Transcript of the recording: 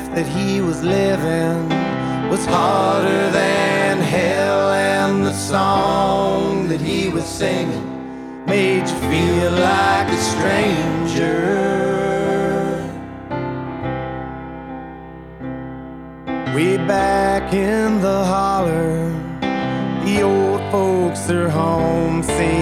that he was living was harder than hell, and the song that he was singing made you feel like a stranger. Way back in the holler, the old folks are home singing